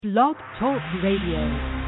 Blog Talk Radio.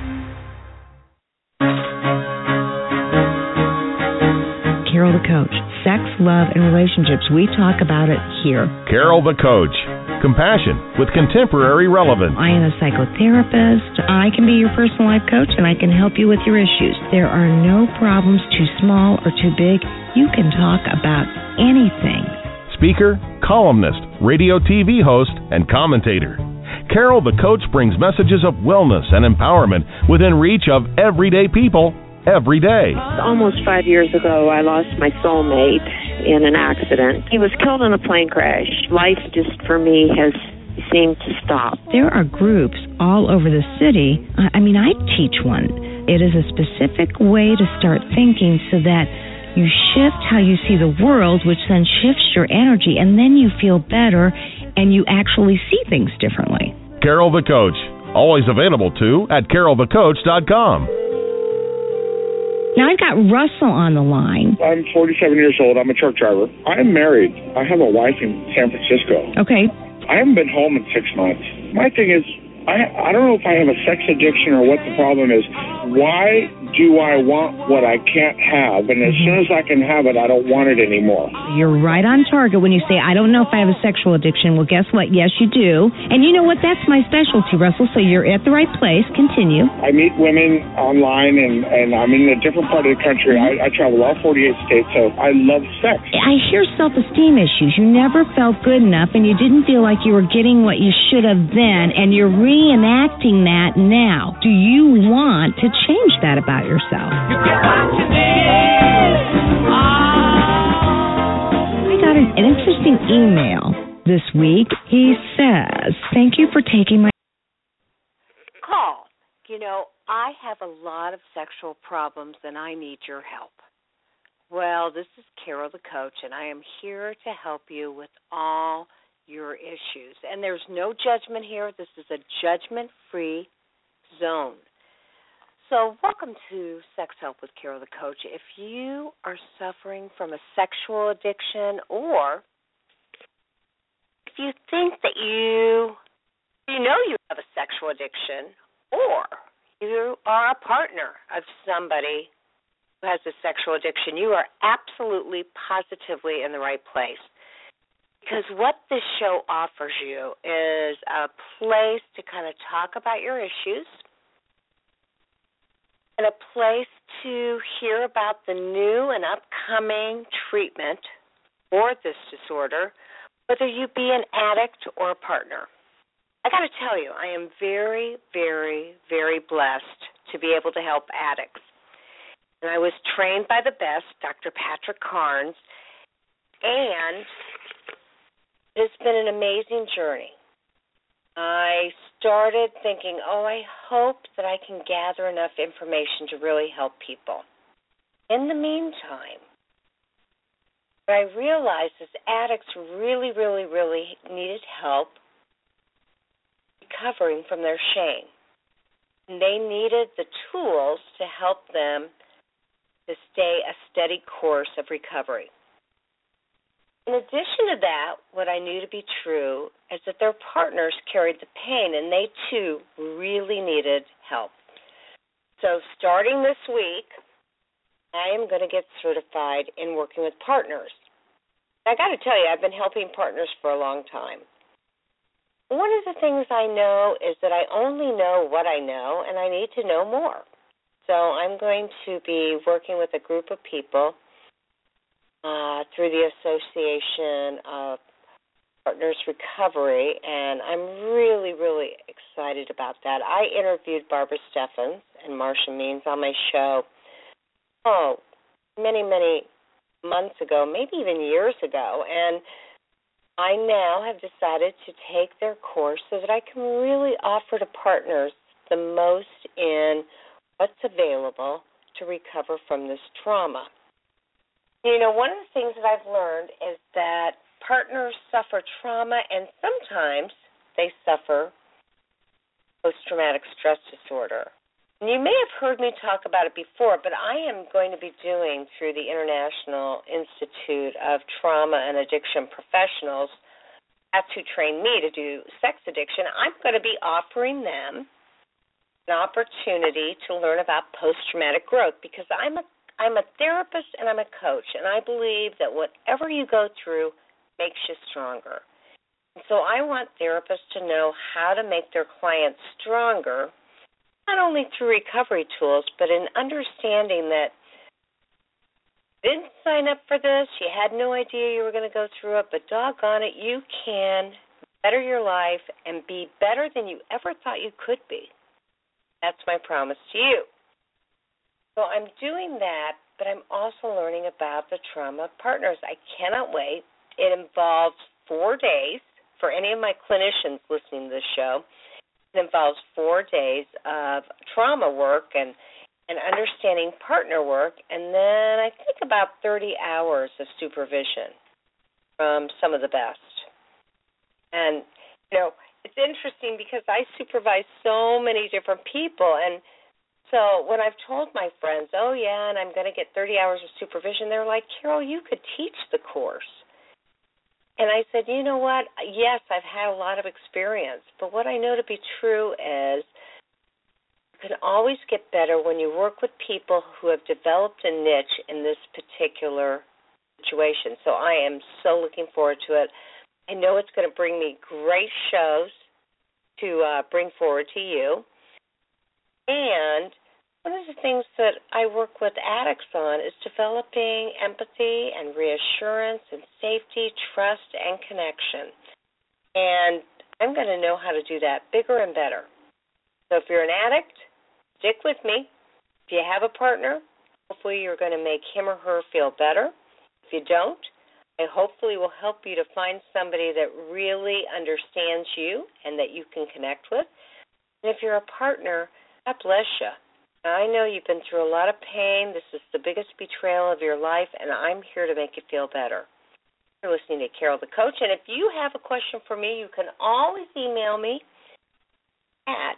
Carol the Coach. Sex, love, and relationships. We talk about it here. Carol the Coach. Compassion with contemporary relevance. I am a psychotherapist. I can be your personal life coach, and I can help you with your issues. There are no problems too small or too big. You can talk about anything. Speaker, columnist, radio TV host, and commentator. Carol the Coach brings messages of wellness and empowerment within reach of everyday people every day. Almost 5 years ago, I lost my soulmate in an accident. He was killed in a plane crash. Life just, for me, has seemed to stop. There are groups all over the city. I teach one. It is a specific way to start thinking so that you shift how you see the world, which then shifts your energy, and then you feel better and you actually see things differently. Carol the Coach. Always available, too, at carolthecoach.com. Now, I've got Russell on the line. I'm 47 years old. I'm a truck driver. I'm married. I have a wife in San Francisco. Okay. I haven't been home in 6 months. My thing is, I don't know if I have a sex addiction or what the problem is. Why do I want what I can't have? And as soon as I can have it, I don't want it anymore. You're right on target when you say, I don't know if I have a sexual addiction. Well, guess what? Yes, you do. And you know what? That's my specialty, Russell, so you're at the right place. Continue. I meet women online, and I'm in a different part of the country. I travel all 48 states, so I love sex. I hear self-esteem issues. You never felt good enough, and you didn't feel like you were getting what you should have then, and you're reenacting that now. Do you want to change that about yourself? You get what you need. I got an interesting email this week. He says, thank you for taking my call. You know, I have a lot of sexual problems and I need your help. Well, this is Carol the Coach, and I am here to help you with all your issues. And there's no judgment here. This is a judgment-free zone. So welcome to Sex Help with Carol the Coach. If you are suffering from a sexual addiction, or if you think that you know you have a sexual addiction, or you are a partner of somebody who has a sexual addiction, you are absolutely, positively in the right place. Because what this show offers you is a place to kind of talk about your issues, and a place to hear about the new and upcoming treatment for this disorder, whether you be an addict or a partner. I got to tell you, I am very, very, very blessed to be able to help addicts. And I was trained by the best, Dr. Patrick Carnes, and it's been an amazing journey. I started thinking, I hope that I can gather enough information to really help people. In the meantime, what I realized is addicts really, really, really needed help recovering from their shame. And they needed the tools to help them to stay a steady course of recovery. In addition to that, what I knew to be true is that their partners carried the pain, and they, too, really needed help. So starting this week, I am going to get certified in working with partners. I got to tell you, I've been helping partners for a long time. One of the things I know is that I only know what I know, and I need to know more. So I'm going to be working with a group of people through the Association of Partners Recovery, and I'm really, really excited about that. I interviewed Barbara Steffens and Marsha Means on my show, many, many months ago, maybe even years ago, and I now have decided to take their course so that I can really offer to partners the most in what's available to recover from this trauma. You know, one of the things that I've learned is that partners suffer trauma, and sometimes they suffer post-traumatic stress disorder. And you may have heard me talk about it before, but I am going to be doing through the International Institute of Trauma and Addiction Professionals that's who trained me to do sex addiction, I'm going to be offering them an opportunity to learn about post-traumatic growth, because I'm a therapist and I'm a coach, and I believe that whatever you go through makes you stronger. And so I want therapists to know how to make their clients stronger, not only through recovery tools, but in understanding that you didn't sign up for this, you had no idea you were going to go through it, but doggone it, you can better your life and be better than you ever thought you could be. That's my promise to you. So I'm doing that, but I'm also learning about the trauma partners. I cannot wait. It involves 4 days for any of my clinicians listening to this show. It involves 4 days of trauma work and understanding partner work, and then I think about 30 hours of supervision from some of the best. And, it's interesting because I supervise so many different people, and so when I've told my friends, oh, yeah, and I'm going to get 30 hours of supervision, they're like, Carol, you could teach the course. And I said, you know what? Yes, I've had a lot of experience, but what I know to be true is you can always get better when you work with people who have developed a niche in this particular situation. So I am so looking forward to it. I know it's going to bring me great shows to bring forward to you. And one of the things that I work with addicts on is developing empathy and reassurance and safety, trust, and connection. And I'm going to know how to do that bigger and better. So if you're an addict, stick with me. If you have a partner, hopefully you're going to make him or her feel better. If you don't, I hopefully will help you to find somebody that really understands you and that you can connect with. And if you're a partner, God bless you. I know you've been through a lot of pain. This is the biggest betrayal of your life, and I'm here to make you feel better. You're listening to Carol the Coach, and if you have a question for me, you can always email me at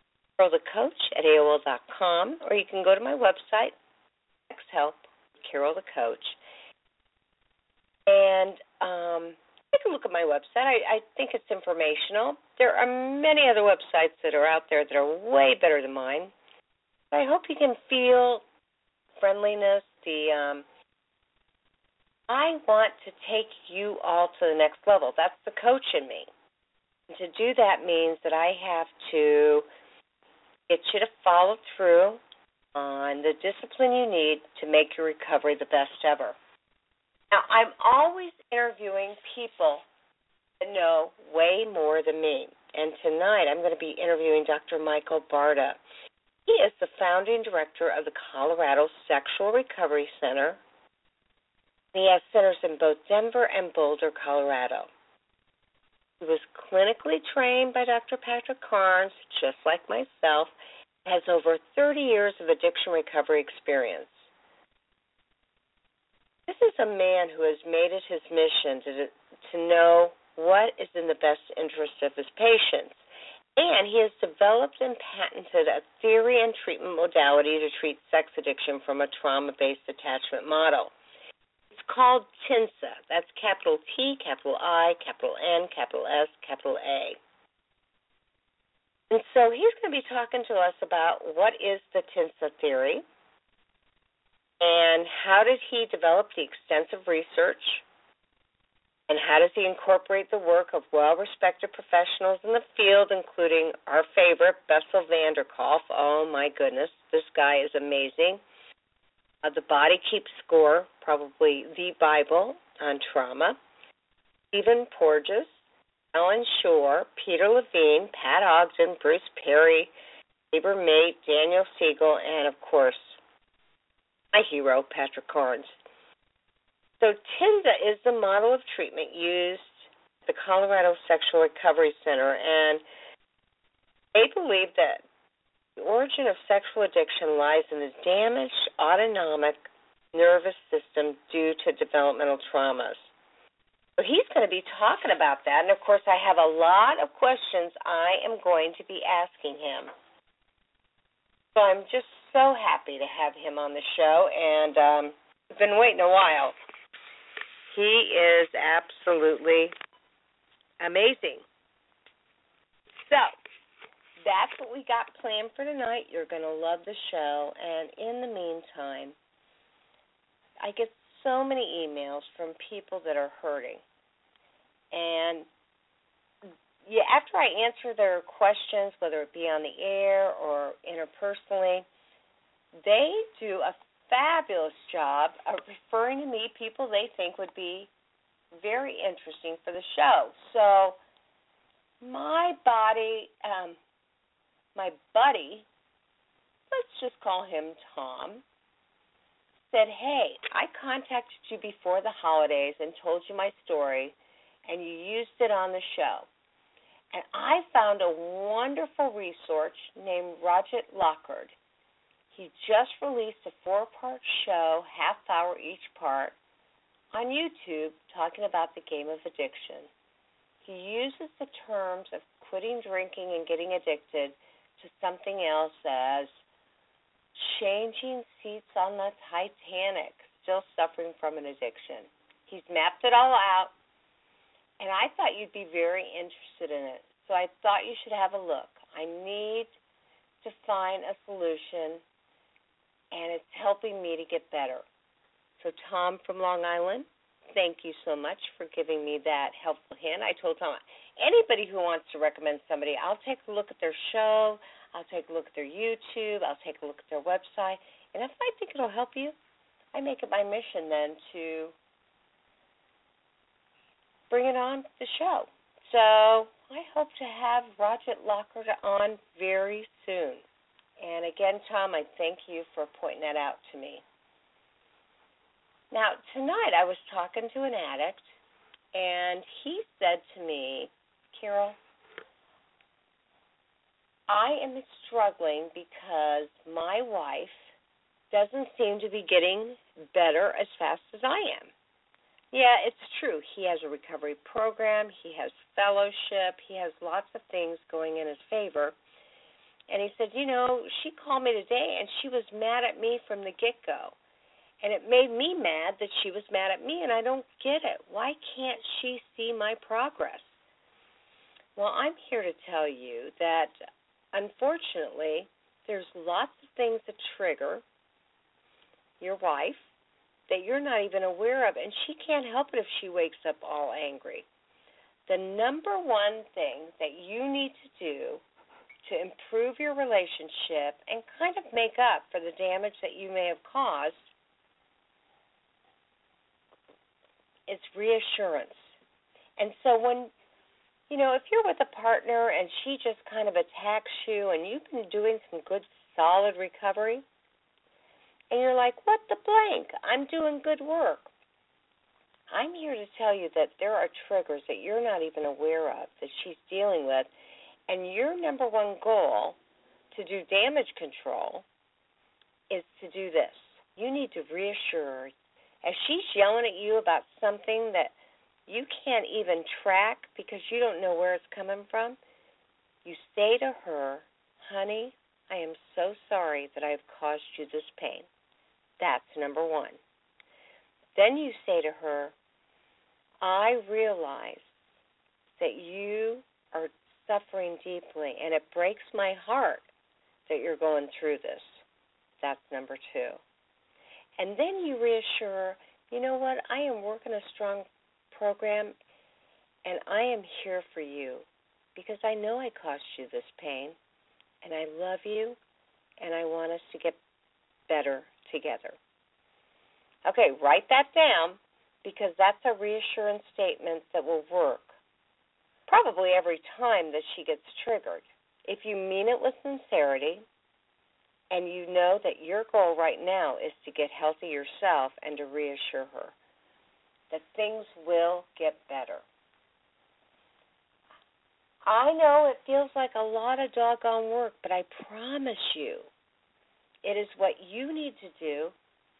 carolthecoach@AOL.com, or you can go to my website, XHelp, Carol the Coach, and take a look at my website. I think it's informational. There are many other websites that are out there that are way better than mine. I hope you can feel friendliness. I want to take you all to the next level. That's the coach in me. And to do that means that I have to get you to follow through on the discipline you need to make your recovery the best ever. Now, I'm always interviewing people that know way more than me. And tonight I'm going to be interviewing Dr. Michael Barta. He is the founding director of the Colorado Sexual Recovery Center. He has centers in both Denver and Boulder, Colorado. He was clinically trained by Dr. Patrick Carnes, just like myself, and has over 30 years of addiction recovery experience. This is a man who has made it his mission to know what is in the best interest of his patients. And he has developed and patented a theory and treatment modality to treat sex addiction from a trauma-based attachment model. It's called TINSA. That's capital T, capital I, capital N, capital S, capital A. And so he's going to be talking to us about what is the TINSA theory and how did he develop the extensive research, and how does he incorporate the work of well-respected professionals in the field, including our favorite, Bessel van der Kolk. Oh, my goodness, this guy is amazing. The Body Keeps Score, probably the Bible on trauma. Stephen Porges, Ellen Shore, Peter Levine, Pat Ogden, Bruce Perry, Tabor Mate, Daniel Siegel, and, of course, my hero, Patrick Carnes. So TINSA is the model of treatment used at the Colorado Sexual Recovery Center, and they believe that the origin of sexual addiction lies in the damaged autonomic nervous system due to developmental traumas. So he's going to be talking about that, and of course I have a lot of questions I am going to be asking him. So I'm just so happy to have him on the show, and I've been waiting a while. He is absolutely Amazing. So, that's what we got planned for tonight. You're going to love the show. And in the meantime, I get so many emails from people that are hurting. And after I answer their questions, whether it be on the air or interpersonally, they do a fabulous job of referring to me people they think would be very interesting for the show. So my buddy, let's just call him Tom, said, hey, I contacted you before the holidays and told you my story, and you used it on the show. And I found a wonderful resource named Rajat Lockard. He just released a 4-part show, half hour each part, on YouTube talking about the game of addiction. He uses the terms of quitting drinking and getting addicted to something else as changing seats on the Titanic, still suffering from an addiction. He's mapped it all out, and I thought you'd be very interested in it. So I thought you should have a look. I need to find a solution, and it's helping me to get better. So Tom from Long Island, thank you so much for giving me that helpful hint. I told Tom, anybody who wants to recommend somebody, I'll take a look at their show, I'll take a look at their YouTube, I'll take a look at their website, and if I think it'll help you, I make it my mission then to bring it on the show. So I hope to have Rajat Lockard on very soon. And again, Tom, I thank you for pointing that out to me. Now, tonight I was talking to an addict, and he said to me, Carol, I am struggling because my wife doesn't seem to be getting better as fast as I am. Yeah, it's true. He has a recovery program. He has fellowship. He has lots of things going in his favor. And he said, she called me today, and she was mad at me from the get-go. And it made me mad that she was mad at me, and I don't get it. Why can't she see my progress? Well, I'm here to tell you that, unfortunately, there's lots of things that trigger your wife that you're not even aware of, and she can't help it if she wakes up all angry. The number one thing that you need to do to improve your relationship and kind of make up for the damage that you may have caused is reassurance. And so when, if you're with a partner and she just kind of attacks you and you've been doing some good, solid recovery, and you're like, what the blank? I'm doing good work. I'm here to tell you that there are triggers that you're not even aware of that she's dealing with, and your number one goal to do damage control is to do this. You need to reassure her. As she's yelling at you about something that you can't even track because you don't know where it's coming from, you say to her, honey, I am so sorry that I've caused you this pain. That's number one. Then you say to her, I realize that you are suffering deeply, and it breaks my heart that you're going through this. That's number two. And then you reassure, you know what, I am working a strong program, and I am here for you because I know I caused you this pain, and I love you, and I want us to get better together. Okay, write that down because that's a reassurance statement that will work probably every time that she gets triggered. If you mean it with sincerity and you know that your goal right now is to get healthy yourself and to reassure her that things will get better. I know it feels like a lot of doggone work, but I promise you it is what you need to do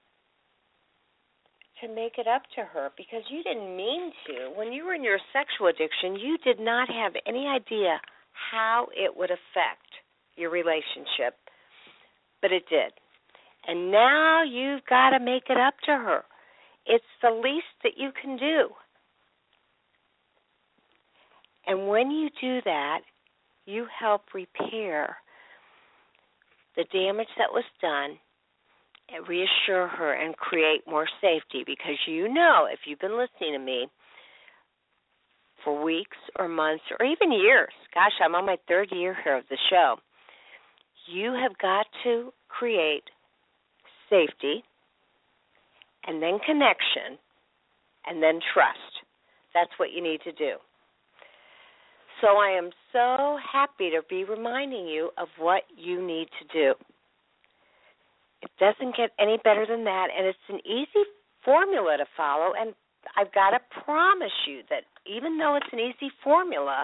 to make it up to her because you didn't mean to. When you were in your sexual addiction, you did not have any idea how it would affect your relationship, but it did. And now you've got to make it up to her. It's the least that you can do. And when you do that, you help repair the damage that was done and reassure her and create more safety, because you know, if you've been listening to me for weeks or months or even years, gosh, I'm on my third year here of the show, you have got to create safety and then connection and then trust. That's what you need to do. So I am so happy to be reminding you of what you need to do. It doesn't get any better than that, and it's an easy formula to follow, and I've got to promise you that even though it's an easy formula,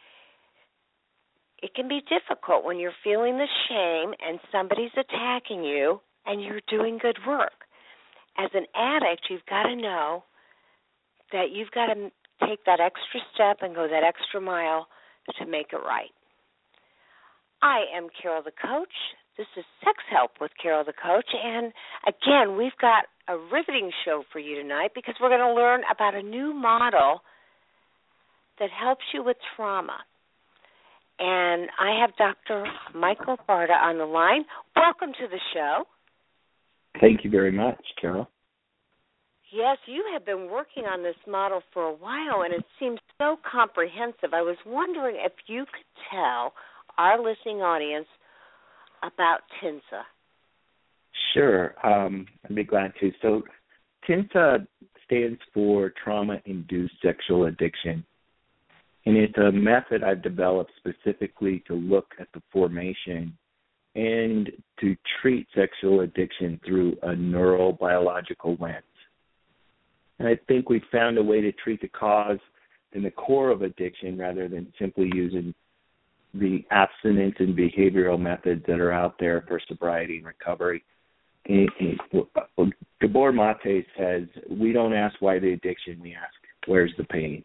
it can be difficult when you're feeling the shame and somebody's attacking you and you're doing good work. As an addict, you've got to know that you've got to take that extra step and go that extra mile to make it right. I am Carol the Coach. This is Sex Help with Carol the Coach. And again, we've got a riveting show for you tonight because we're going to learn about a new model that helps you with trauma. And I have Dr. Michael Barta on the line. Welcome to the show. Thank you very much, Carol. Yes, you have been working on this model for a while, and it seems so comprehensive. I was wondering if you could tell our listening audience about TINSA. Sure, I'd be glad to. So TINSA stands for Trauma-Induced Sexual Addiction, and it's a method I've developed specifically to look at the formation and to treat sexual addiction through a neurobiological lens. And I think we found a way to treat the cause and the core of addiction rather than simply using the abstinence and behavioral methods that are out there for sobriety and recovery. Gabor Mate says, we don't ask why the addiction, we ask, where's the pain?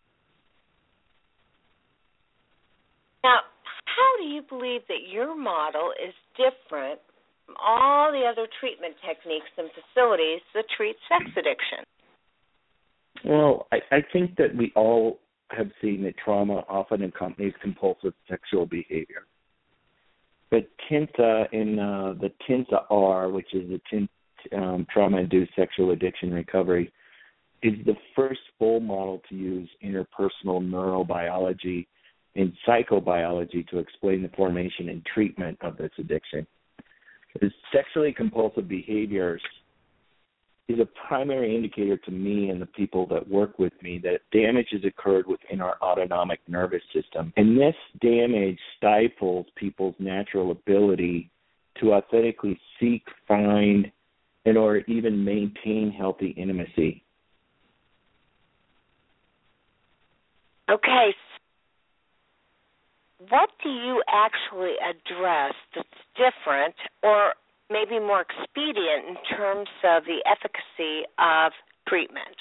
Now, how do you believe that your model is different from all the other treatment techniques and facilities that treat sex addiction? Well, I think that we all have seen that trauma often accompanies compulsive sexual behavior. But TINSA, in the TINSA-R, which is the Trauma-Induced Sexual Addiction Recovery, is the first full model to use interpersonal neurobiology and psychobiology to explain the formation and treatment of this addiction. Because sexually compulsive behaviors is a primary indicator to me and the people that work with me that damage has occurred within our autonomic nervous system. And this damage stifles people's natural ability to authentically seek, find, and or even maintain healthy intimacy. Okay. What do you actually address that's different or maybe more expedient in terms of the efficacy of treatment?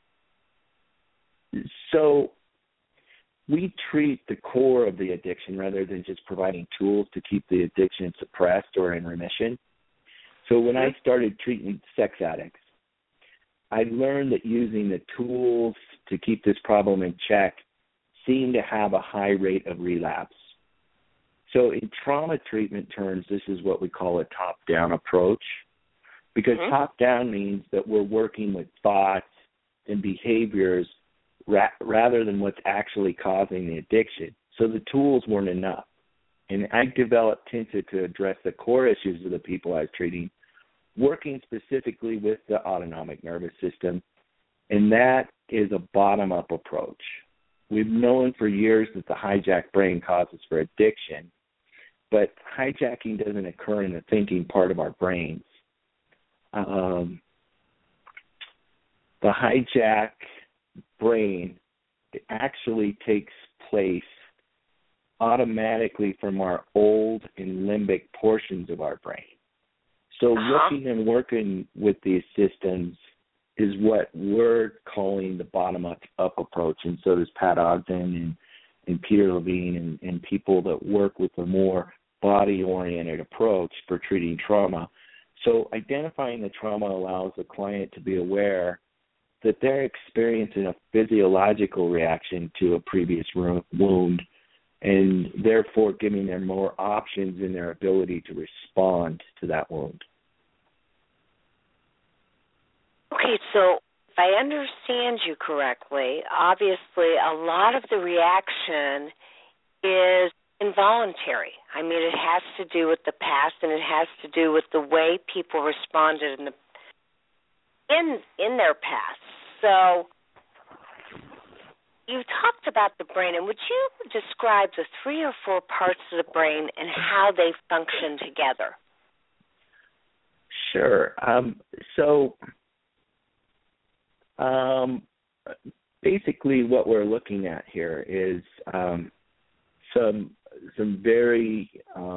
So we treat the core of the addiction rather than just providing tools to keep the addiction suppressed or in remission. So when I started treating sex addicts, I learned that using the tools to keep this problem in check seemed to have a high rate of relapse. So in trauma treatment terms, this is what we call a top-down approach, because top-down means that we're working with thoughts and behaviors rather than what's actually causing the addiction. So the tools weren't enough. And I developed TINSA to address the core issues of the people I was treating, working specifically with the autonomic nervous system, and that is a bottom-up approach. We've known for years that the hijacked brain causes for addiction, but hijacking doesn't occur in the thinking part of our brains. The hijack brain actually takes place automatically from our old and limbic portions of our brain. So looking and working with these systems is what we're calling the bottom-up approach, and so does Pat Ogden and Peter Levine and people that work with a more body-oriented approach for treating trauma. So identifying the trauma allows the client to be aware that they're experiencing a physiological reaction to a previous wound, and therefore giving them more options in their ability to respond to that wound. Okay, so if I understand you correctly, obviously a lot of the reaction is involuntary. I mean, it has to do with the past, and it has to do with the way people responded in their past. So you talked about the brain, and would you describe the 3 or 4 parts of the brain and how they function together? Sure. Basically what we're looking at here is some very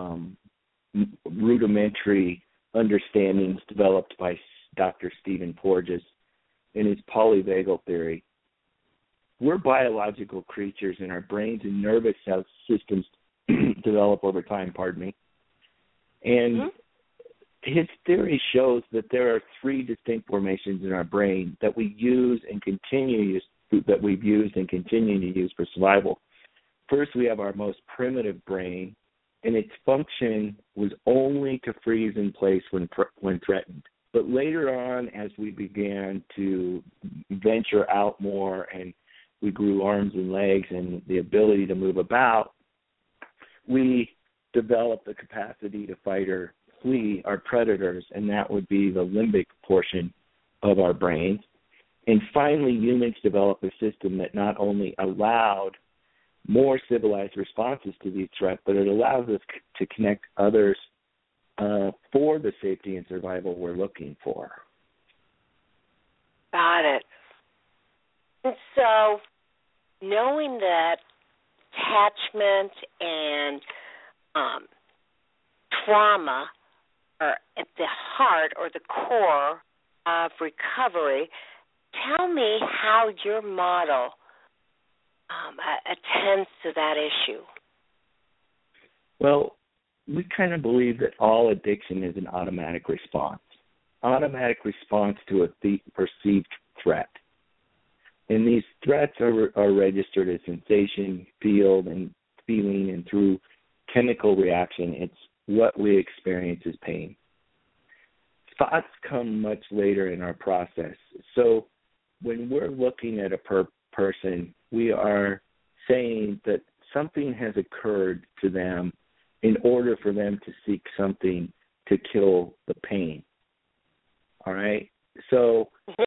rudimentary understandings developed by Dr. Stephen Porges in his polyvagal theory. We're biological creatures, and our brains and nervous systems develop over time, And his theory shows that there are 3 distinct formations in our brain that we use and we've used and continue to use for survival. First, we have our most primitive brain, and its function was only to freeze in place when threatened. But later on, as we began to venture out more and we grew arms and legs and the ability to move about, we developed the capacity to fight or flee our predators, and that would be the limbic portion of our brains. And finally, humans developed a system that not only allowed more civilized responses to these threats, but it allows us to connect others for the safety and survival we're looking for. Got it. And so, knowing that attachment and trauma are at the heart or the core of recovery, tell me how your model attends to that issue. Well, we kind of believe that all addiction is an automatic response to a perceived threat. And these threats are registered as sensation, feeling, and through chemical reaction, it's what we experience as pain. Thoughts come much later in our process. So when we're looking at a person, we are saying that something has occurred to them in order for them to seek something to kill the pain. All right? So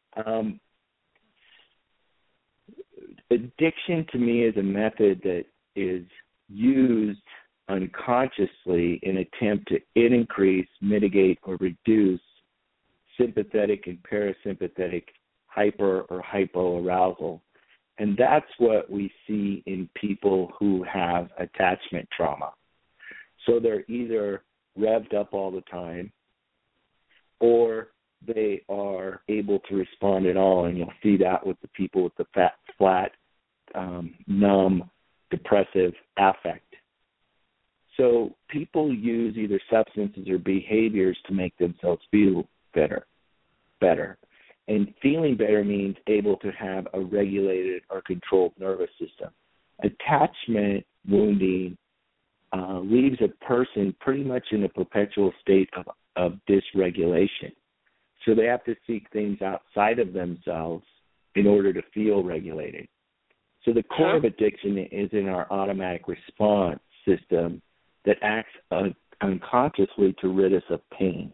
addiction to me is a method that is used unconsciously in an attempt to increase, mitigate, or reduce sympathetic and parasympathetic hyper or hypoarousal. And that's what we see in people who have attachment trauma. So they're either revved up all the time, or they are able to respond at all, and you'll see that with the people with the flat, numb, depressive affect. So people use either substances or behaviors to make themselves feel better. And feeling better means able to have a regulated or controlled nervous system. Attachment wounding leaves a person pretty much in a perpetual state of dysregulation. So they have to seek things outside of themselves in order to feel regulated. So the core of addiction is in our automatic response system that acts unconsciously to rid us of pain.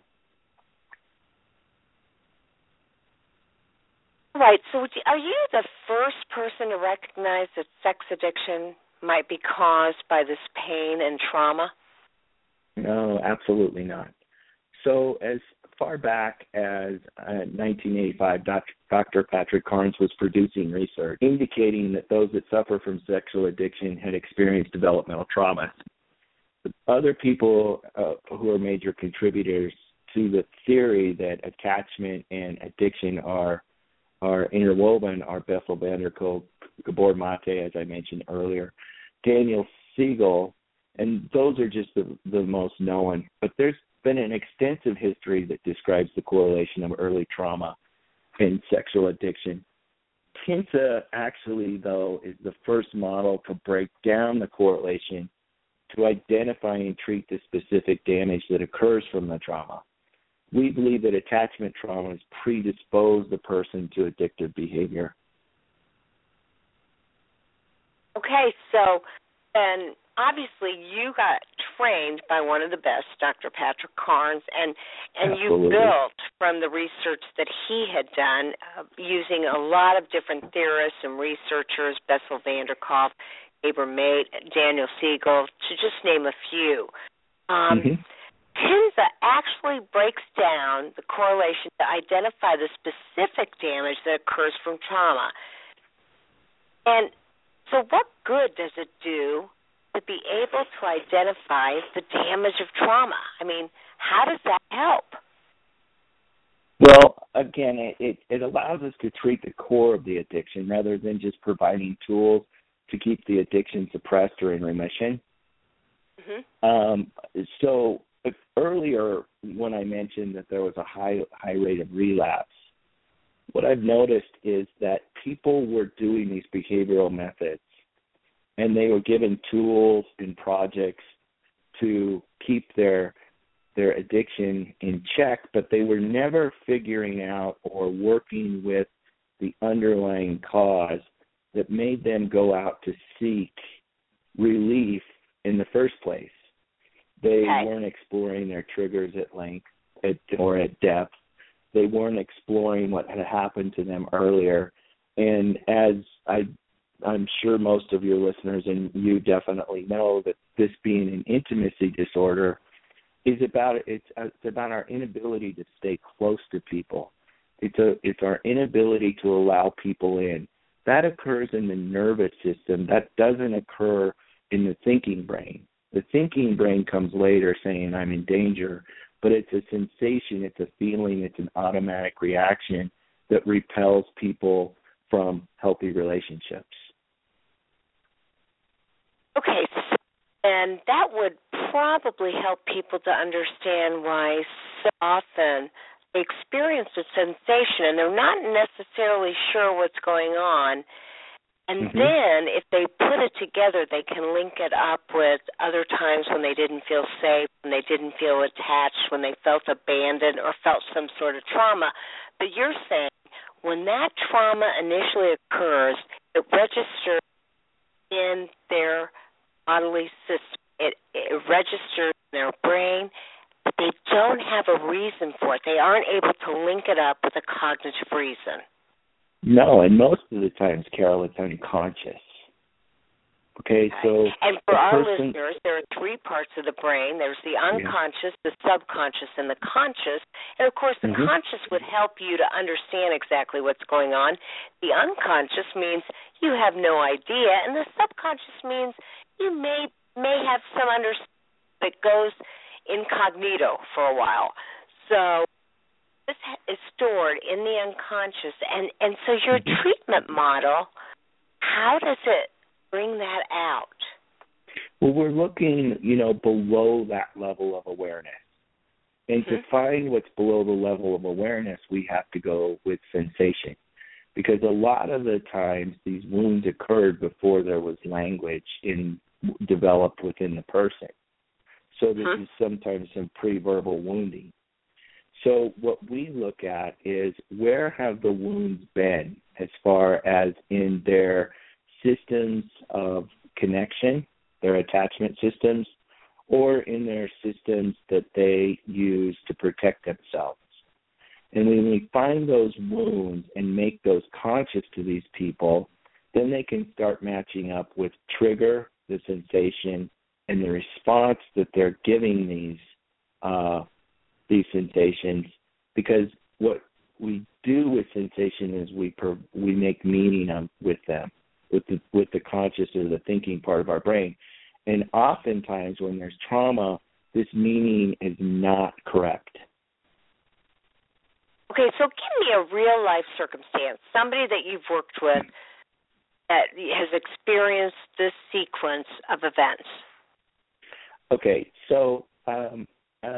Right. So are you the first person to recognize that sex addiction might be caused by this pain and trauma? No, absolutely not. So as far back as 1985, Dr. Patrick Carnes was producing research indicating that those that suffer from sexual addiction had experienced developmental trauma. Other people who are major contributors to the theory that attachment and addiction are interwoven are Bessel van der Kolk, Gabor Mate, as I mentioned earlier, Daniel Siegel, and those are just the most known. But there's been an extensive history that describes the correlation of early trauma and sexual addiction. TINSA actually, though, is the first model to break down the correlation to identify and treat the specific damage that occurs from the trauma. We believe that attachment traumas predispose the person to addictive behavior. Okay, so then obviously you got trained by one of the best, Dr. Patrick Carnes, and you built from the research that he had done using a lot of different theorists and researchers, Bessel van der Kolk, Gabor Mate, Daniel Siegel, to just name a few. TINSA actually breaks down the correlation to identify the specific damage that occurs from trauma. And so what good does it do to be able to identify the damage of trauma? I mean, how does that help? Well, again, it allows us to treat the core of the addiction rather than just providing tools to keep the addiction suppressed or in remission. So earlier when I mentioned that there was a high rate of relapse, what I've noticed is that people were doing these behavioral methods and they were given tools and projects to keep their addiction in check, but they were never figuring out or working with the underlying cause that made them go out to seek relief in the first place. They weren't exploring their triggers at length or at depth. They weren't exploring what had happened to them earlier. And as I'm sure most of your listeners and you definitely know, that this being an intimacy disorder is about our inability to stay close to people. It's our inability to allow people in. That occurs in the nervous system. That doesn't occur in the thinking brain. The thinking brain comes later saying, I'm in danger, but it's a sensation, it's a feeling, it's an automatic reaction that repels people from healthy relationships. Okay, and that would probably help people to understand why so often they experience a sensation and they're not necessarily sure what's going on. And then if they put it together, they can link it up with other times when they didn't feel safe, when they didn't feel attached, when they felt abandoned or felt some sort of trauma. But you're saying when that trauma initially occurs, it registers in their bodily system. It registers in their brain, but they don't have a reason for it. They aren't able to link it up with a cognitive reason. No, and most of the times, Carol, it's unconscious. Okay, so... And for our listeners, there are three parts of the brain. There's the unconscious, the subconscious, and the conscious. And, of course, the conscious would help you to understand exactly what's going on. The unconscious means you have no idea, and the subconscious means you may have some understanding that goes incognito for a while. So this is stored in the unconscious, and so your treatment model, how does it bring that out? Well, we're looking, below that level of awareness. And to find what's below the level of awareness, we have to go with sensation. Because a lot of the times these wounds occurred before there was language developed within the person. So this is sometimes some pre-verbal wounding. So what we look at is where have the wounds been as far as in their systems of connection, their attachment systems, or in their systems that they use to protect themselves. And when we find those wounds and make those conscious to these people, then they can start matching up with trigger, the sensation, and the response that they're giving these sensations. Because what we do with sensation is we make meaning with them, with the conscious or the thinking part of our brain. And oftentimes when there's trauma, this meaning is not correct. Okay, so give me a real-life circumstance, somebody that you've worked with that has experienced this sequence of events. Okay, so I'm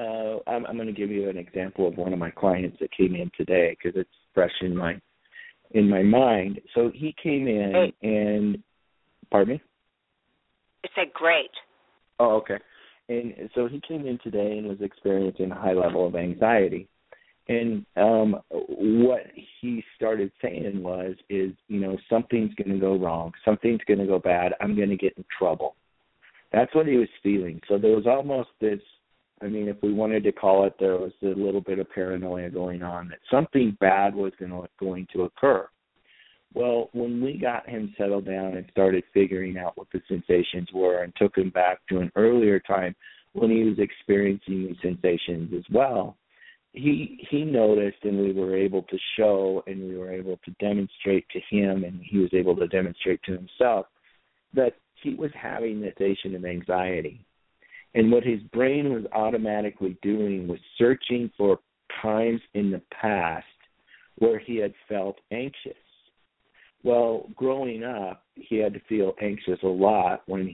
going to give you an example of one of my clients that came in today because it's fresh in mind. in my mind. So he came in and, pardon me? I said great. Oh, okay. And so he came in today and was experiencing a high level of anxiety. And what he started saying is, something's going to go wrong. Something's going to go bad. I'm going to get in trouble. That's what he was feeling. So there was almost this, if we wanted to call it, there was a little bit of paranoia going on, that something bad was going to occur. Well, when we got him settled down and started figuring out what the sensations were and took him back to an earlier time when he was experiencing these sensations as well, he noticed, and we were able to show, and we were able to demonstrate to him, and he was able to demonstrate to himself, that he was having this sensation of anxiety. And what his brain was automatically doing was searching for times in the past where he had felt anxious. Well, growing up, he had to feel anxious a lot when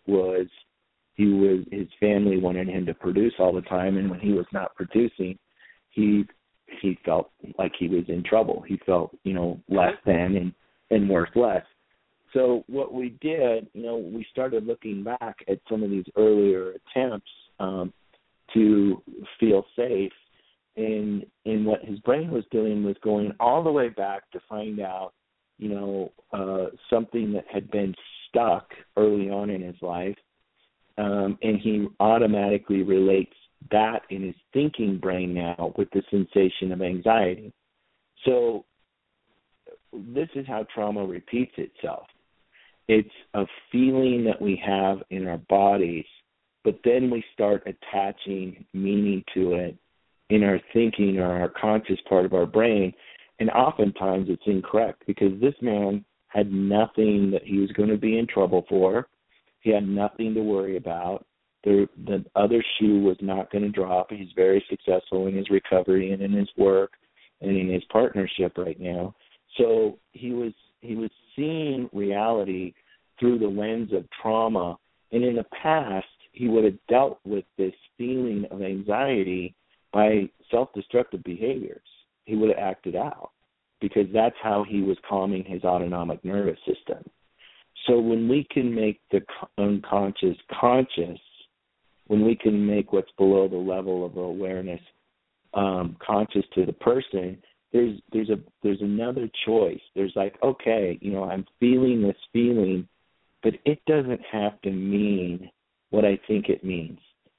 his family wanted him to produce all the time, and when he was not producing, he felt like he was in trouble. He felt, less than and worth less. So what we did, we started looking back at some of these earlier attempts to feel safe, and what his brain was doing was going all the way back to find out, something that had been stuck early on in his life, and he automatically relates that in his thinking brain now with the sensation of anxiety. So this is how trauma repeats itself. It's a feeling that we have in our bodies, but then we start attaching meaning to it in our thinking or our conscious part of our brain, and oftentimes it's incorrect, because this man had nothing that he was going to be in trouble for. He had nothing to worry about. The other shoe was not going to drop. He's very successful in his recovery and in his work and in his partnership right now. So he was seeing reality through the lens of trauma. And in the past, he would have dealt with this feeling of anxiety by self-destructive behaviors. He would have acted out, because that's how he was calming his autonomic nervous system. So when we can make the unconscious conscious, when we can make what's below the level of awareness conscious to the person, there's another choice. There's like, okay, I'm feeling this feeling, but it doesn't have to mean what I think it means.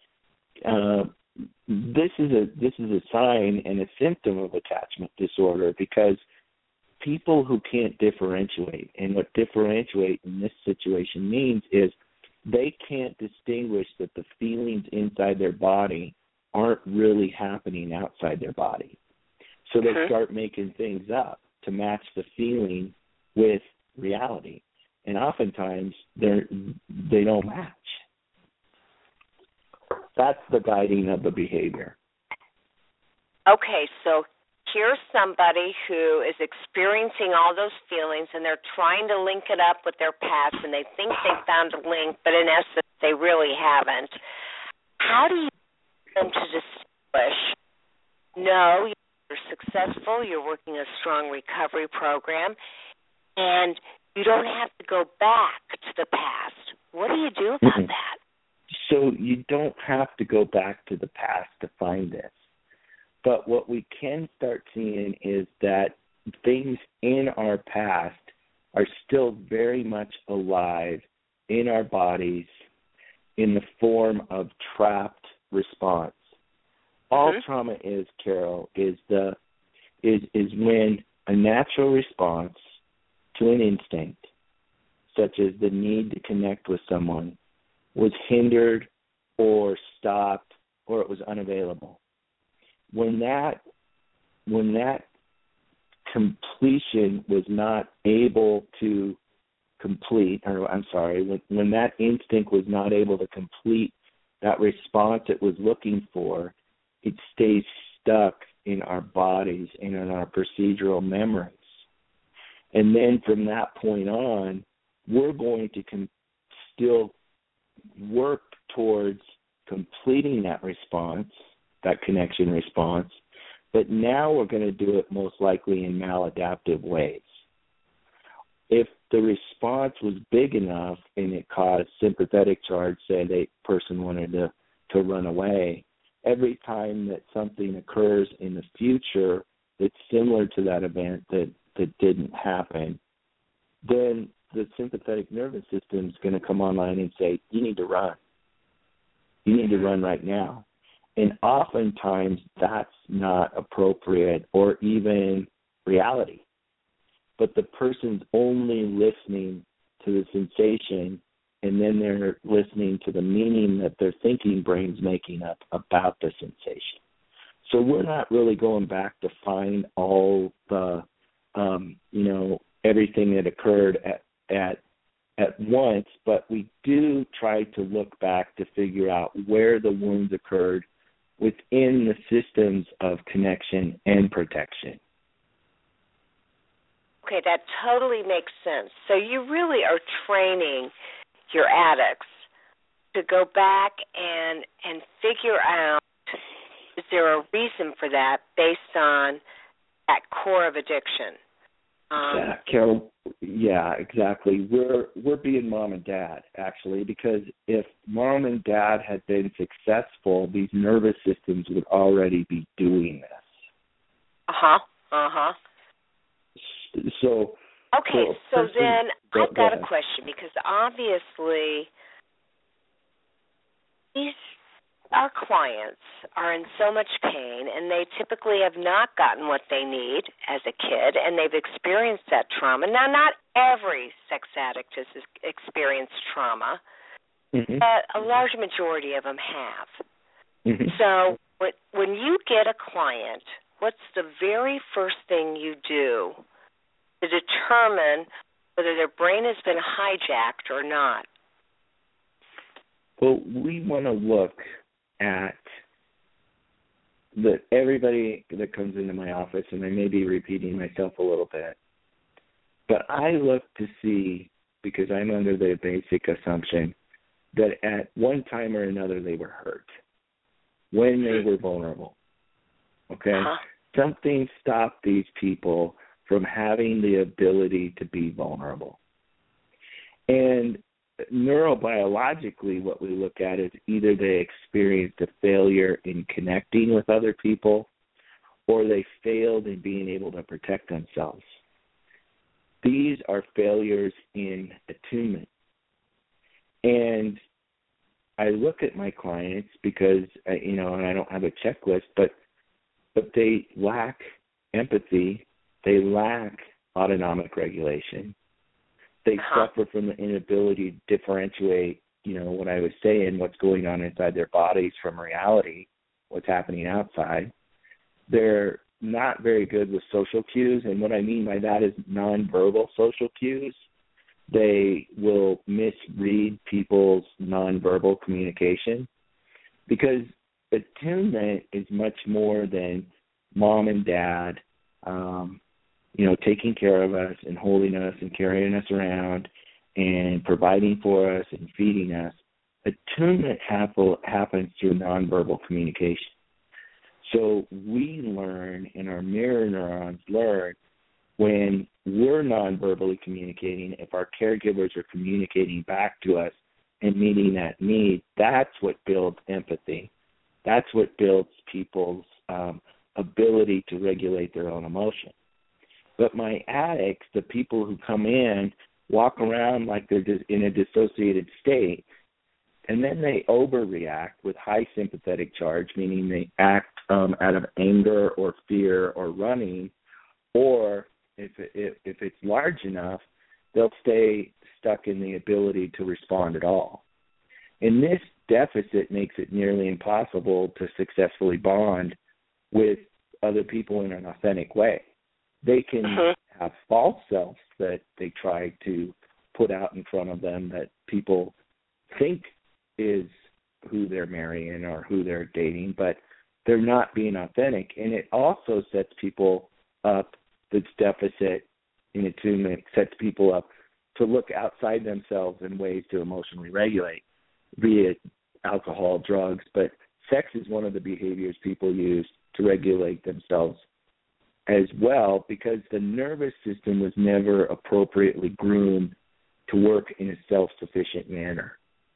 This is a sign and a symptom of attachment disorder, because people who can't differentiate, and what differentiate in this situation means is they can't distinguish that the feelings inside their body aren't really happening outside their body. So they start making things up to match the feeling with reality. And oftentimes they don't match. That's the guiding of the behavior. Okay, so here's somebody who is experiencing all those feelings, and they're trying to link it up with their past, and they think they found a link, but in essence, they really haven't. How do you get them to distinguish, no, you're successful, you're working a strong recovery program, and you don't have to go back to the past? What do you do about that? So you don't have to go back to the past to find this. But what we can start seeing is that things in our past are still very much alive in our bodies in the form of trapped response. All trauma is, Carol, is when a natural response to an instinct, such as the need to connect with someone, was hindered or stopped, or it was unavailable. When that completion was not able to complete, when that instinct was not able to complete that response it was looking for, it stays stuck in our bodies and in our procedural memories. And then from that point on, we're going to still work towards completing that response, that connection response, but now we're going to do it most likely in maladaptive ways. if the response was big enough and it caused sympathetic charge, say the person wanted to run away, every time that something occurs in the future that's similar to that event that didn't happen, then the sympathetic nervous system is going to come online and say, you need to run. You need to run right now. And oftentimes that's not appropriate or even reality. But the person's only listening to the sensation, and then they're listening to the meaning that their thinking brain's making up about the sensation. So we're not really going back to find all the, everything that occurred at once, but we do try to look back to figure out where the wounds occurred within the systems of connection and protection. Okay, that totally makes sense. So you really are training your addicts to go back and figure out, is there a reason for that based on that core of addiction? Yeah, Carol, yeah, exactly. We're being mom and dad, actually, because if mom and dad had been successful, these nervous systems would already be doing this. So then I've got a question, because obviously our clients are in so much pain, and they typically have not gotten what they need as a kid, and they've experienced that trauma. Now, not every sex addict has experienced trauma, but a large majority of them have. So when you get a client, what's the very first thing you do to determine whether their brain has been hijacked or not? Well, we want to look at everybody that comes into my office, and I may be repeating myself a little bit, but I look to see, because I'm under the basic assumption that at one time or another they were hurt, when they were vulnerable. Okay? Something stopped these people from having the ability to be vulnerable. And neurobiologically, what we look at is either they experienced a failure in connecting with other people, or they failed in being able to protect themselves. These are failures in attunement. And I look at my clients because, and I don't have a checklist, but they lack empathy, they lack autonomic regulation. They suffer from the inability to differentiate, what I was saying, what's going on inside their bodies from reality, what's happening outside. They're not very good with social cues, and what I mean by that is nonverbal social cues. They will misread people's nonverbal communication, because attunement is much more than mom and dad taking care of us and holding us and carrying us around and providing for us and feeding us. Attunement happens through nonverbal communication. So we learn, and our mirror neurons learn, when we're nonverbally communicating, if our caregivers are communicating back to us and meeting that need, that's what builds empathy. That's what builds people's ability to regulate their own emotion. But my addicts, the people who come in, walk around like they're in a dissociated state, and then they overreact with high sympathetic charge, meaning they act out of anger or fear or running, or if it's large enough, they'll stay stuck in the ability to respond at all. And this deficit makes it nearly impossible to successfully bond with other people in an authentic way. They can have false selves that they try to put out in front of them that people think is who they're marrying or who they're dating, but they're not being authentic. And it also sets people up, this deficit in attunement sets people up to look outside themselves in ways to emotionally regulate, be it alcohol, drugs, but sex is one of the behaviors people use to regulate themselves as well, because the nervous system was never appropriately groomed to work in a self-sufficient manner.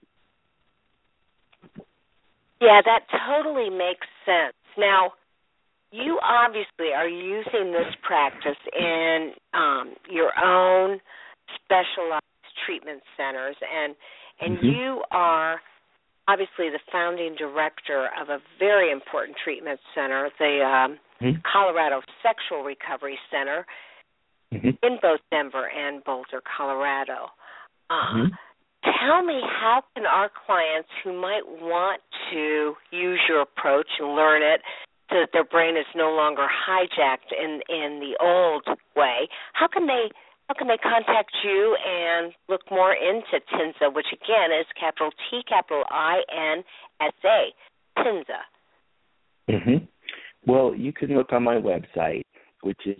Yeah, that totally makes sense. Now, you obviously are using this practice in your own specialized treatment centers, and you are obviously the founding director of a very important treatment center, the Colorado Sexual Recovery Center in both Denver and Boulder, Colorado. Tell me, how can our clients who might want to use your approach and learn it so that their brain is no longer hijacked in the old way, how can they contact you and look more into TINSA, which again is capital T, capital I-N-S-A, TINSA? Well, you can look on my website, which is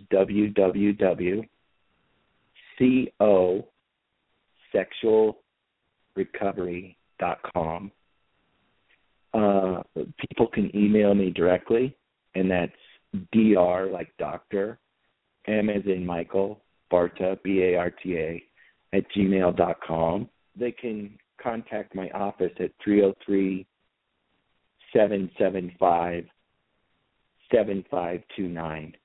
www.cosexualrecovery.com. People can email me directly, and that's DR, like doctor, M as in Michael, Barta, B-A-R-T-A, @gmail.com. They can contact my office at 303-775-7529.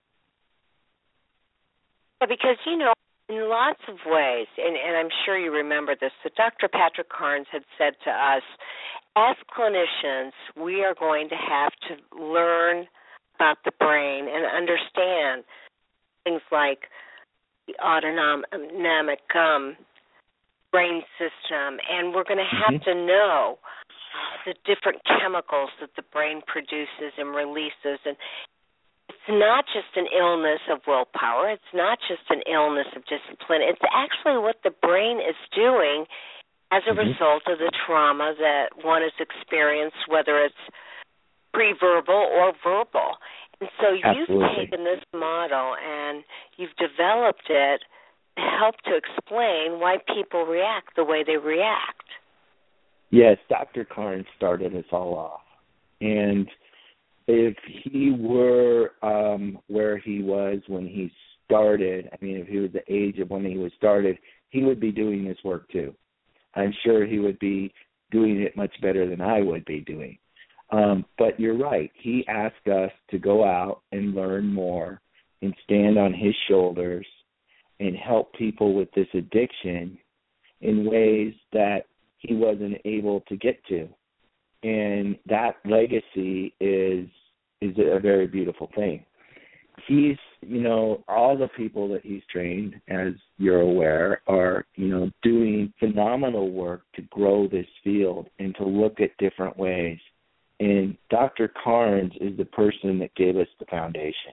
Yeah, because, in lots of ways, and I'm sure you remember this, that Dr. Patrick Carnes had said to us, as clinicians, we are going to have to learn about the brain and understand things like the autonomic brain system, and we're going to have to know the different chemicals that the brain produces and releases. And it's not just an illness of willpower. It's not just an illness of discipline. It's actually what the brain is doing as a result of the trauma that one has experienced, whether it's pre-verbal or verbal. And so you've taken this model and you've developed it to help to explain why people react the way they react. Yes, Dr. Carnes started us all off. And if he were where he was when he started, if he was the age of when he was started, he would be doing this work too. I'm sure he would be doing it much better than I would be doing. But you're right. He asked us to go out and learn more and stand on his shoulders and help people with this addiction in ways that he wasn't able to get to. And that legacy is a very beautiful thing. He's, all the people that he's trained, as you're aware, are, doing phenomenal work to grow this field and to look at different ways. And Dr. Carnes is the person that gave us the foundation.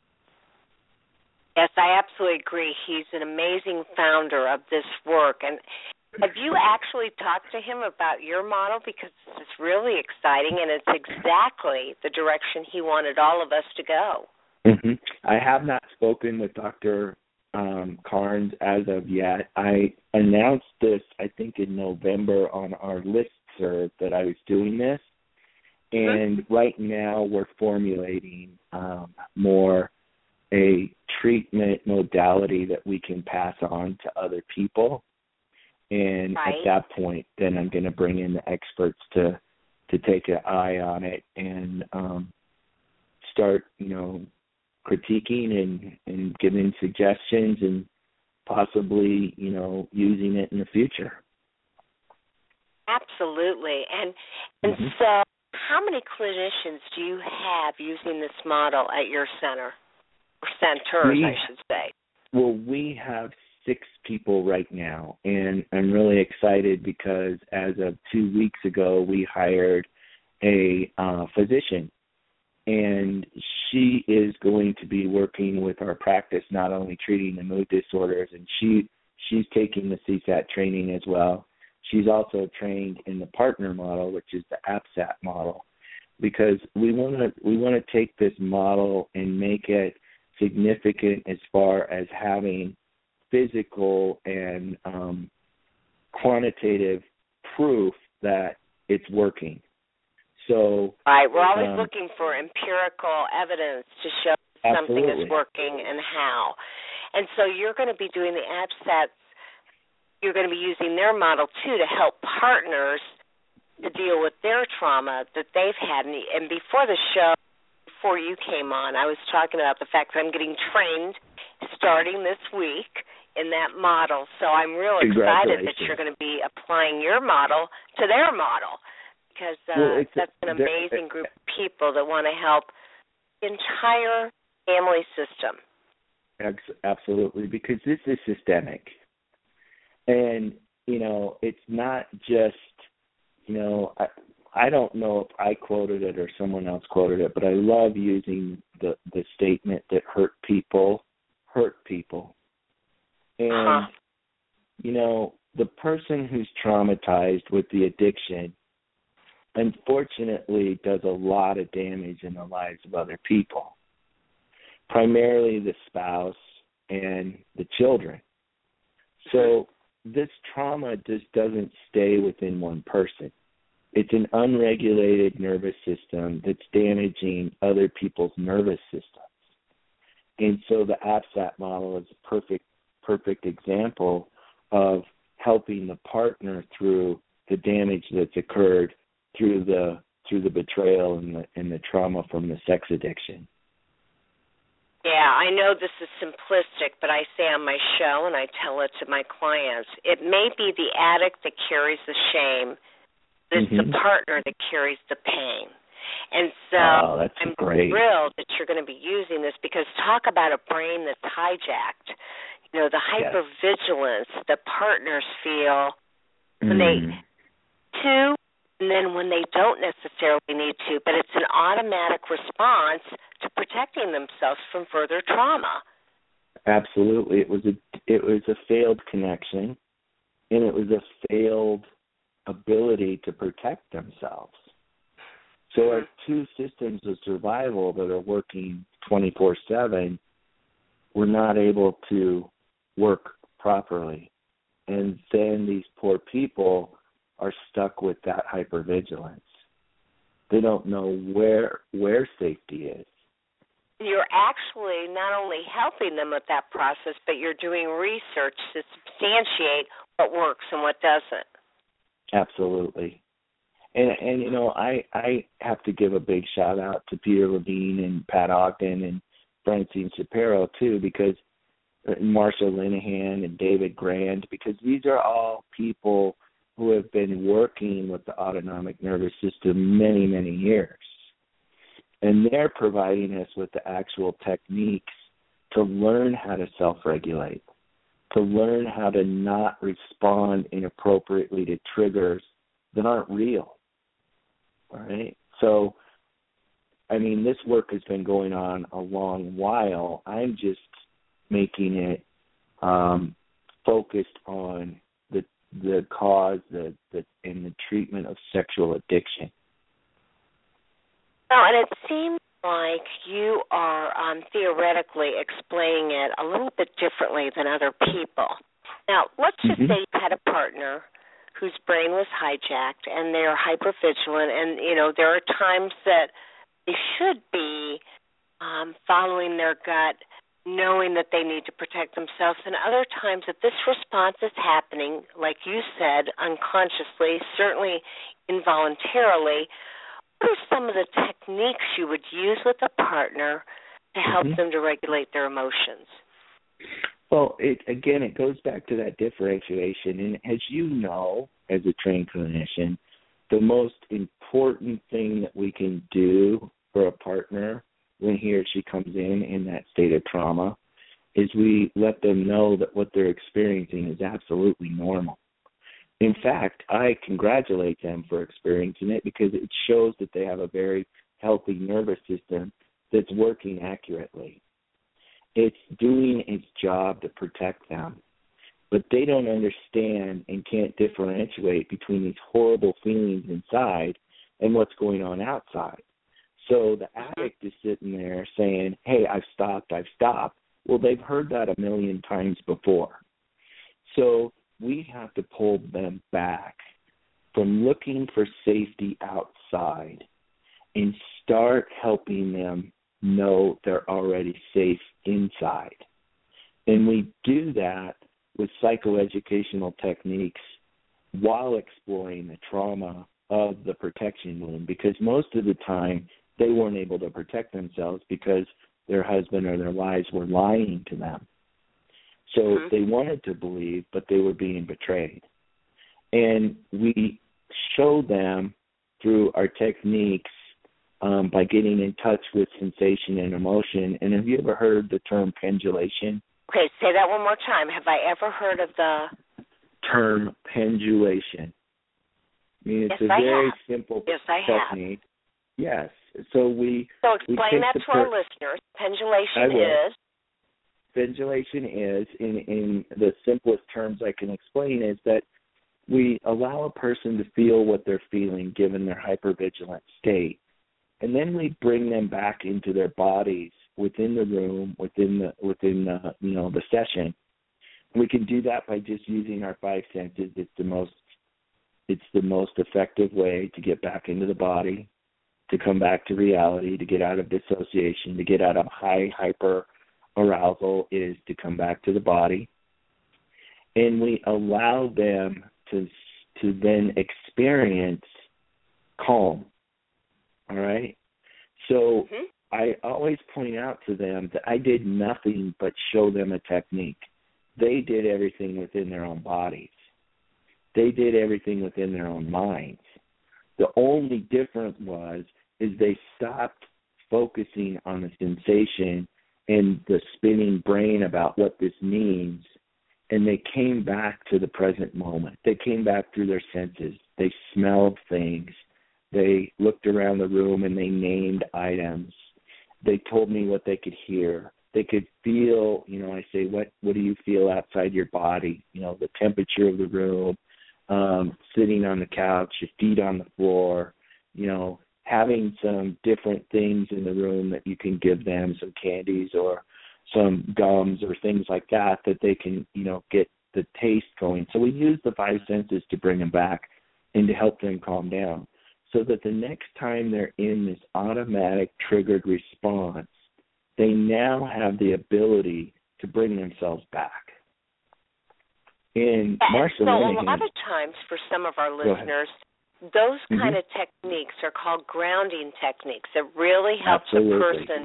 Yes, I absolutely agree. He's an amazing founder of this work. And have you actually talked to him about your model? Because this is really exciting, and it's exactly the direction he wanted all of us to go. I have not spoken with Dr. Carnes as of yet. I announced this, I think, in November on our listserv that I was doing this. And right now we're formulating more a treatment modality that we can pass on to other people. And at that point, then I'm going to bring in the experts to take an eye on it and start, critiquing and giving suggestions and possibly, using it in the future. Absolutely. And so how many clinicians do you have using this model at your center? Or centers, I should say. Well, we have 6 people right now, and I'm really excited because as of 2 weeks ago, we hired a physician, and she is going to be working with our practice, not only treating the mood disorders, and she's taking the CSAT training as well. She's also trained in the partner model, which is the APSAT model, because we want to take this model and make it significant as far as having physical and quantitative proof that it's working. So we're always looking for empirical evidence to show something is working and how. And so you're going to be doing the ABSATs. You're going to be using their model, too, to help partners to deal with their trauma that they've had. And before the show, before you came on, I was talking about the fact that I'm getting trained starting this week in that model. So I'm real excited that you're going to be applying your model to their model, because that's an amazing group of people that want to help the entire family system. Absolutely, because this is systemic. And, it's not just, I don't know if I quoted it or someone else quoted it, but I love using the statement that hurt people hurt people. And, the person who's traumatized with the addiction, unfortunately, does a lot of damage in the lives of other people, primarily the spouse and the children. So this trauma just doesn't stay within one person. It's an unregulated nervous system that's damaging other people's nervous systems. And so the ABSAT model is a perfect example of helping the partner through the damage that's occurred through the betrayal and the trauma from the sex addiction. Yeah, I know this is simplistic, but I say on my show, and I tell it to my clients, it may be the addict that carries the shame, but it's the partner that carries the pain. And so I'm thrilled that you're going to be using this, because talk about a brain that's hijacked. The hypervigilance that partners feel when they to, and then when they don't necessarily need to, but it's an automatic response to protecting themselves from further trauma. Absolutely. It was a failed connection, and it was a failed ability to protect themselves. So our two systems of survival that are working 24/7 were not able to work properly. And then these poor people are stuck with that hypervigilance. They don't know where safety is. You're actually not only helping them with that process, but you're doing research to substantiate what works and what doesn't. Absolutely. And I have to give a big shout out to Peter Levine and Pat Ogden and Francine Shapiro too, because Marsha Linehan and David Grand, because these are all people who have been working with the autonomic nervous system many, many years. And they're providing us with the actual techniques to learn how to self-regulate, to learn how to not respond inappropriately to triggers that aren't real. All right? So, this work has been going on a long while. I'm just making it focused on the cause and the treatment of sexual addiction. Well, and it seems like you are theoretically explaining it a little bit differently than other people. Now, let's just say you had a partner whose brain was hijacked and they're hypervigilant, and, there are times that they should be following their gut, knowing that they need to protect themselves, and other times that this response is happening, like you said, unconsciously, certainly involuntarily. What are some of the techniques you would use with a partner to help them to regulate their emotions? Well, it goes back to that differentiation. And as you know, as a trained clinician, the most important thing that we can do for a partner when he or she comes in that state of trauma is we let them know that what they're experiencing is absolutely normal. In fact, I congratulate them for experiencing it, because it shows that they have a very healthy nervous system that's working accurately. It's doing its job to protect them, but they don't understand and can't differentiate between these horrible feelings inside and what's going on outside. So the addict is sitting there saying, hey, I've stopped. Well, they've heard that a million times before. So we have to pull them back from looking for safety outside and start helping them know they're already safe inside. And we do that with psychoeducational techniques while exploring the trauma of the protection wound, because most of the time they weren't able to protect themselves because their husband or their wives were lying to them. So they wanted to believe, but they were being betrayed. And we show them through our techniques by getting in touch with sensation and emotion. And have you ever heard the term pendulation? Okay, say that one more time. Have I ever heard of the term pendulation? I mean, it's a very simple technique. Yes. So explain that to our listeners. Pendulation is, in the simplest terms I can explain, is that we allow a person to feel what they're feeling given their hypervigilant state, and then we bring them back into their bodies within the room, within the session. We can do that by just using our five senses. It's the most effective way to get back into the body, to come back to reality, to get out of dissociation, to get out of high hyper arousal, is to come back to the body. And we allow them to then experience calm. All right? So I always point out to them that I did nothing but show them a technique. They did everything within their own bodies. They did everything within their own minds. The only difference is they stopped focusing on the sensation and the spinning brain about what this means, and they came back to the present moment. They came back through their senses. They smelled things. They looked around the room and they named items. They told me what they could hear. They could feel, I say, what do you feel outside your body? The temperature of the room, sitting on the couch, your feet on the floor, having some different things in the room that you can give them, some candies or some gums or things like that they can, get the taste going. So we use the five senses to bring them back and to help them calm down, so that the next time they're in this automatic triggered response, they now have the ability to bring themselves back. And so a lot of times for some of our listeners, those kind of techniques are called grounding techniques that really help the person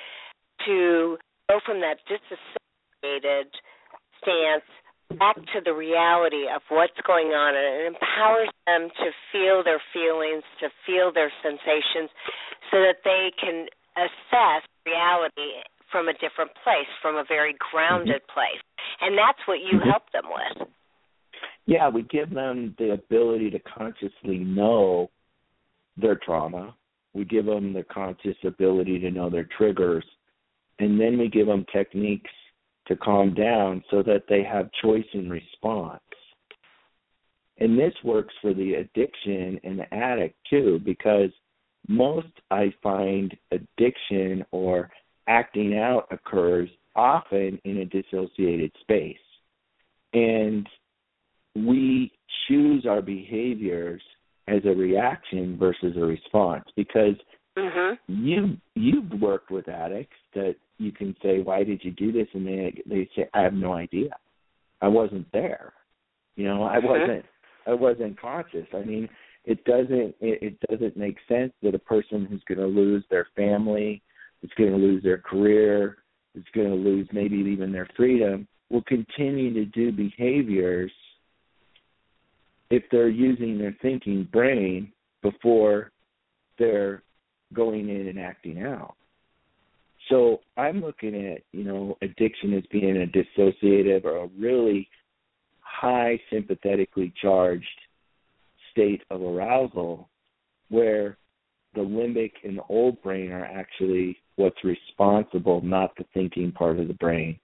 to go from that disassociated stance back to the reality of what's going on, and it empowers them to feel their feelings, to feel their sensations, so that they can assess reality from a different place, from a very grounded place. And that's what you help them with. Yeah, we give them the ability to consciously know their trauma. We give them the conscious ability to know their triggers. And then we give them techniques to calm down so that they have choice and response. And this works for the addiction and the addict too, because most, I find, addiction or acting out occurs often in a dissociated space. And we choose our behaviors as a reaction versus a response, because you've worked with addicts that you can say, why did you do this? And they say, I have no idea. I wasn't there. I wasn't conscious. I mean, it doesn't make sense that a person who's going to lose their family, is going to lose their career, is going to lose maybe even their freedom, will continue to do behaviors if they're using their thinking brain before they're going in and acting out. So I'm looking at, addiction as being a dissociative or a really high sympathetically charged state of arousal where the limbic and the old brain are actually what's responsible, not the thinking part of the brain.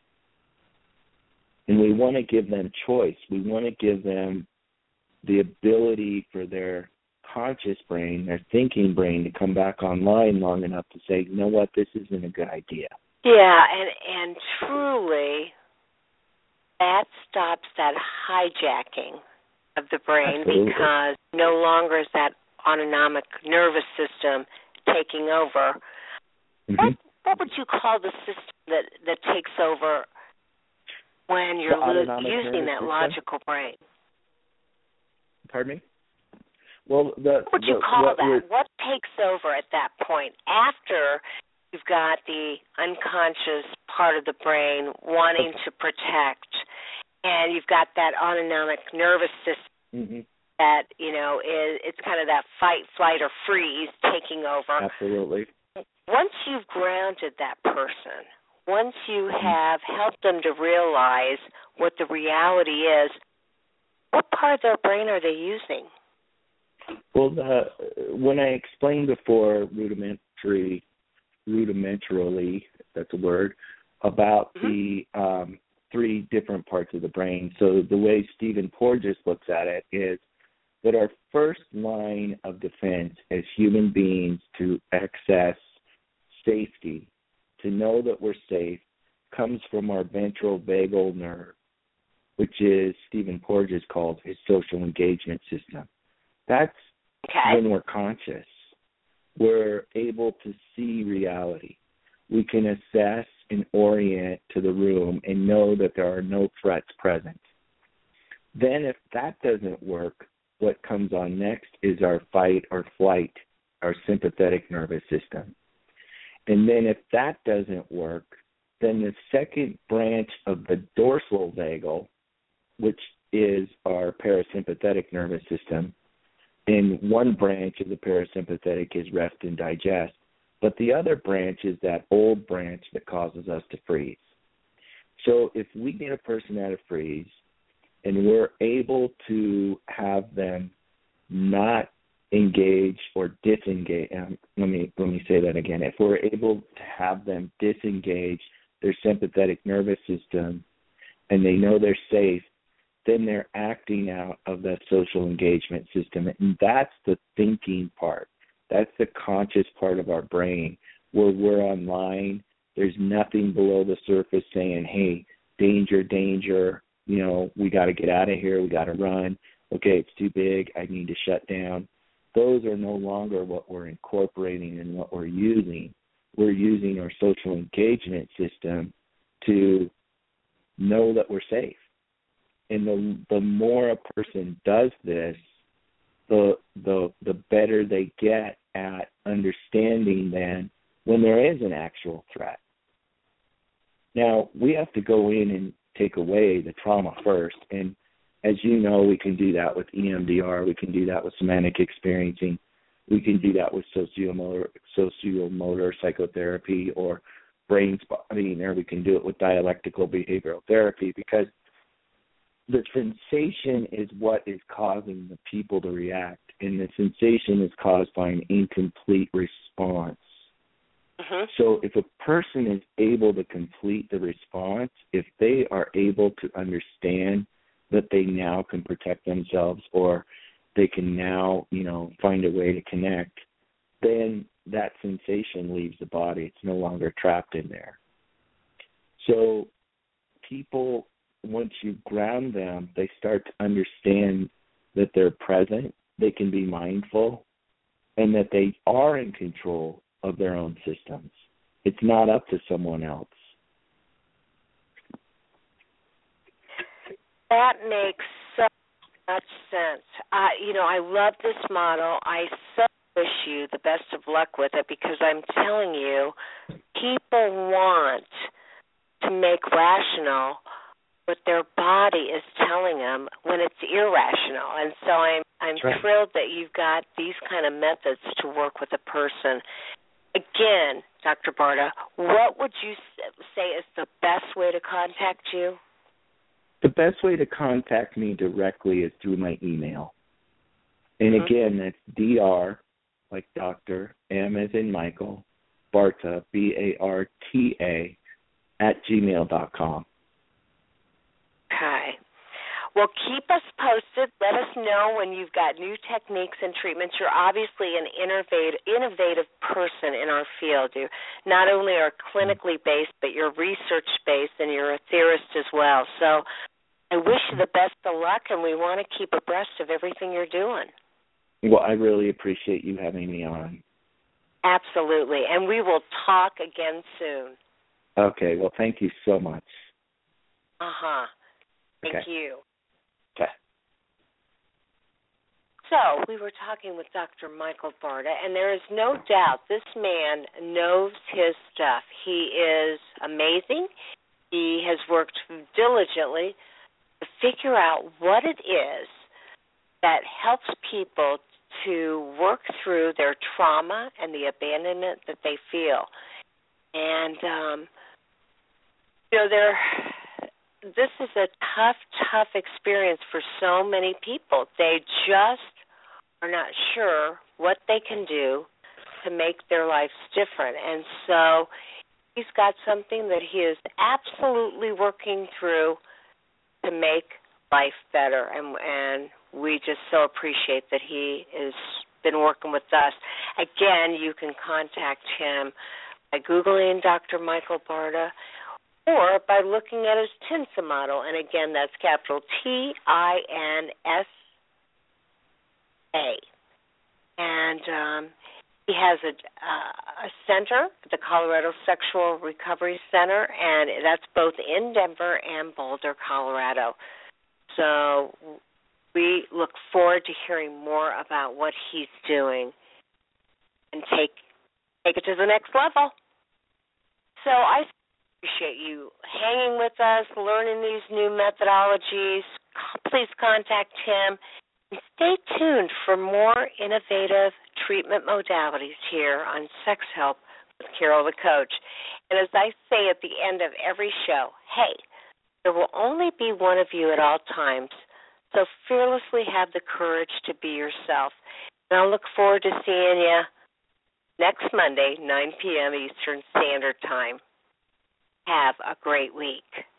And we want to give them choice. We want to give them the ability for their conscious brain, their thinking brain, to come back online long enough to say, you know what, this isn't a good idea. Yeah, and truly, that stops that hijacking of the brain. Absolutely. Because no longer is that autonomic nervous system taking over. what would you call the system that takes over when you're using that logical brain? Pardon me? Well, what would you call that? What takes over at that point after you've got the unconscious part of the brain wanting to protect, and you've got that autonomic nervous system that, it's kind of that fight, flight, or freeze taking over. Absolutely. Once you've grounded that person, once you have helped them to realize what the reality is, what part of their brain are they using? Well, when I explained before rudimentarily, that's a word, about the 3 different parts of the brain. So the way Stephen Porges looks at it is that our first line of defense as human beings to access safety, to know that we're safe, comes from our ventral vagal nerve, which is Stephen Porges calls his social engagement system. That's when we're conscious. We're able to see reality. We can assess and orient to the room and know that there are no threats present. Then if that doesn't work, what comes on next is our fight or flight, our sympathetic nervous system. And then if that doesn't work, then the second branch of the dorsal vagal, which is our parasympathetic nervous system, and one branch of the parasympathetic is rest and digest, but the other branch is that old branch that causes us to freeze. So if we get a person at a freeze and we're able to have them not engage or disengage, let me say that again. If we're able to have them disengage their sympathetic nervous system and they know they're safe, then they're acting out of that social engagement system. And that's the thinking part. That's the conscious part of our brain where we're online. There's nothing below the surface saying, hey, danger, danger, we got to get out of here. We got to run. Okay, it's too big. I need to shut down. Those are no longer what we're incorporating and what we're using. We're using our social engagement system to know that we're safe. And the more a person does this, the better they get at understanding then when there is an actual threat. Now, we have to go in and take away the trauma first. And as you know, we can do that with EMDR. We can do that with somatic experiencing. We can do that with sociomotor psychotherapy or brain spotting, or we can do it with dialectical behavioral therapy, because the sensation is what is causing the people to react, and the sensation is caused by an incomplete response. So if a person is able to complete the response, if they are able to understand that they now can protect themselves or they can now, find a way to connect, then that sensation leaves the body. It's no longer trapped in there. So people, once you ground them, they start to understand that they're present, they can be mindful, and that they are in control of their own systems. It's not up to someone else. That makes so much sense. I love this model. I so wish you the best of luck with it, because I'm telling you, people want to make rational what their body is telling them when it's irrational. And so I'm thrilled that you've got these kind of methods to work with a person. Again, Dr. Barta, what would you say is the best way to contact you? The best way to contact me directly is through my email. And again, that's DR, like Dr., M as in Michael, Barta, BARTA, @gmail.com. Okay. Well, keep us posted. Let us know when you've got new techniques and treatments. You're obviously an innovative person in our field. You not only are clinically based, but you're research-based, and you're a theorist as well. So I wish you the best of luck, and we want to keep abreast of everything you're doing. Well, I really appreciate you having me on. Absolutely. And we will talk again soon. Okay. Well, thank you so much. Uh-huh. Thank you. Okay. So we were talking with Dr. Michael Barta, and there is no doubt this man knows his stuff. He is amazing. He has worked diligently to figure out what it is that helps people to work through their trauma and the abandonment that they feel. And, this is a tough experience for so many people. They just are not sure what they can do to make their lives different. And so he's got something that he is absolutely working through to make life better. And we just so appreciate that he has been working with us. Again, you can contact him by Googling Dr. Michael Barta or by looking at his TINSA model. And again, that's capital TINSA. And he has a center, the Colorado Sexual Recovery Center, and that's both in Denver and Boulder, Colorado. So we look forward to hearing more about what he's doing and take it to the next level. So I appreciate you hanging with us, learning these new methodologies. Please contact him. And stay tuned for more innovative treatment modalities here on Sex Help with Carol the Coach. And as I say at the end of every show, hey, there will only be one of you at all times, so fearlessly have the courage to be yourself. And I'll look forward to seeing you next Monday, 9 p.m. Eastern Standard Time. Have a great week.